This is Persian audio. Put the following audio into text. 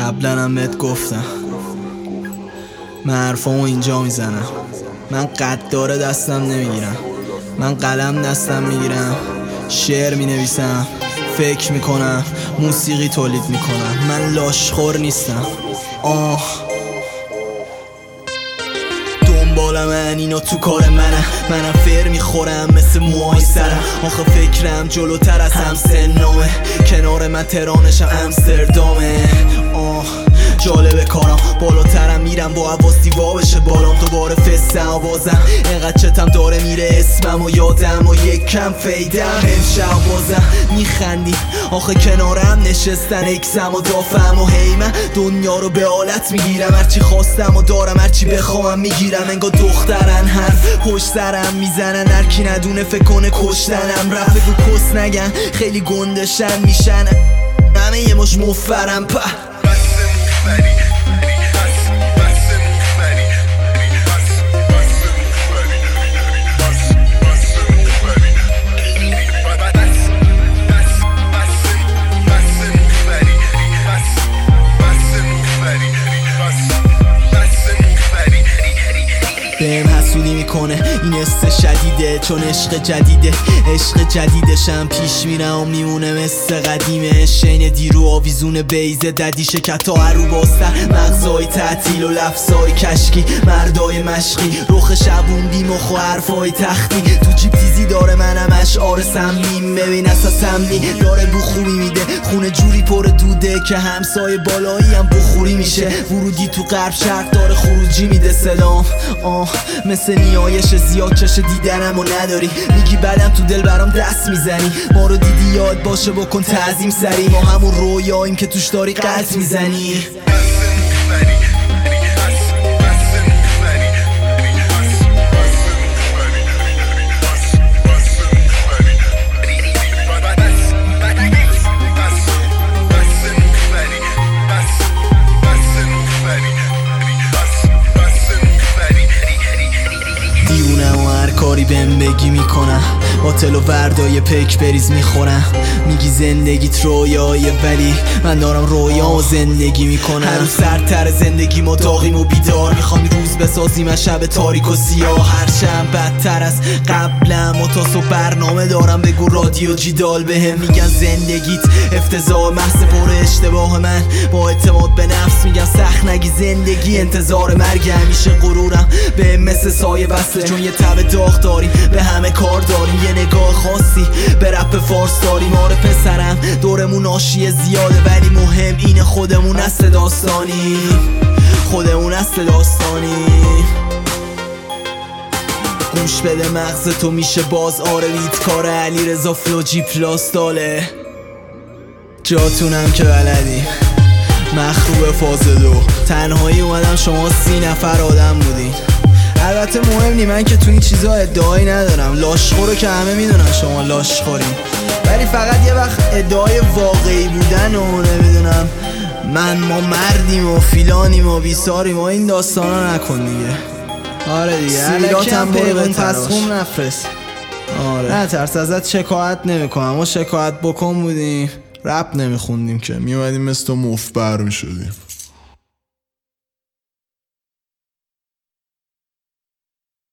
قبلا هم بهت گفتم من حرفامو اینجا میزنم. من قداره دستم نمیگیرم، من قلم دستم میگیرم، شعر مینویسم، فکر میکنم، موسیقی تولید میکنم. من لاشخور نیستم. دنبال من اینا تو کار منم فر میخورم مثل موهای سرم. آخه فکرم جلوتر از همسنامه، کنار من تهرانشم امستردامه. جالبه کارم، بالاترم میرم با حواسی وا بشه بالام. دوباره فست آوازم، اینقدر چتم داره میره اسمم و یادم و یک کم فیدم. امشب بازم میخندی آخه کنارم نشستن اکسم و دافم و هی من دنیا رو به آلت میگیرم. هرچی خواستم و دارم، هرچی بخوام میگیرم. انگار دخترن حرف پشت سرم میزنن، هرکی ندونه فکر کنه کشتنم. رفت بگو کس نگن، خیلی گندشن میشن همه یه مش مفرم. بهم حسودی میکنه این است شدیده، چون عشق جدیده. عشق جدیدشم پیش میرم و میمونه مثل قدیمه. شین دیرو آویزون بیزه ددی شکتا هرو باستر، مغزای تعطیل و لفظای کشکی، مردای مشقی، رخ شبوندی مخ و حرفای تختی. تو جیب تیزی داره منم اشعار سمیم، ببین اساس سمنی داره بو خوبی میده. خونه جوری پر دوده که همسایه بالایی هم بخوری میشه. ورودی تو غرب شرق داره خروجی میده سلام. مثل نیایش زیاد چش دیدنم و نداری، میگی بعدم تو دل برام دست میزنی. ما رو دیدی یاد باشه بکن تعظیم سری، ما همون رویاییم که توش داری قلط میزنی. کاری بهم بگی میکنم، باطل و وردای پک بریز میخورم. میگی زندگیت رویایه ولی من دارم رویا و زندگی میکنم. هر روز سرتر زندگی ما داغیم و بیدار، میخوام روز بسازیم از شب تاریک و سیاه. هرچند بدتر از قبلم و تا صبح برنامه دارم. بگو رادیو جیدال بهم میگن زندگیت افتضاح، محض پر اشتباه. من با اعتماد به نفس میگم سخت نگی زندگی انتظار مرگ. همیشه غرورم به مثل سایه وصله، چون یه تب داغ داریم به همه کار داریم. یه نگاه خاصی به رپ فارس داریم. آره پسرم دورمون آشیه زیاده، ولی مهم اینه خودمون اصل داستانی، خودمون اصل داستانی. گوش بده مغز تو میشه باز. آره بیت کار علیرضا فلو جی پلاس داله. جاتونم که بلدی مخروب فاز 2 تنهایی اومدم، شما 30 نفر آدم بودین. البته مهم نی، من که تو این چیزا ادعایی ندارم. لاشخورو که همه میدونن شما لاشخورین، ولی فقط یه وقت ادعای واقعی بودن و نمیدونم ما مردیم و فیلانیم و بیساریم و این داستانا نکن دیگه. آره دیگه سیراتم پیغون تسخوم نفرست. آره نه ترس ازت شکایت نمیکنم. ما شکایت بکن بودیم رپ نمیخوندیم که میومدیم مثل تو مفبر میشدیم.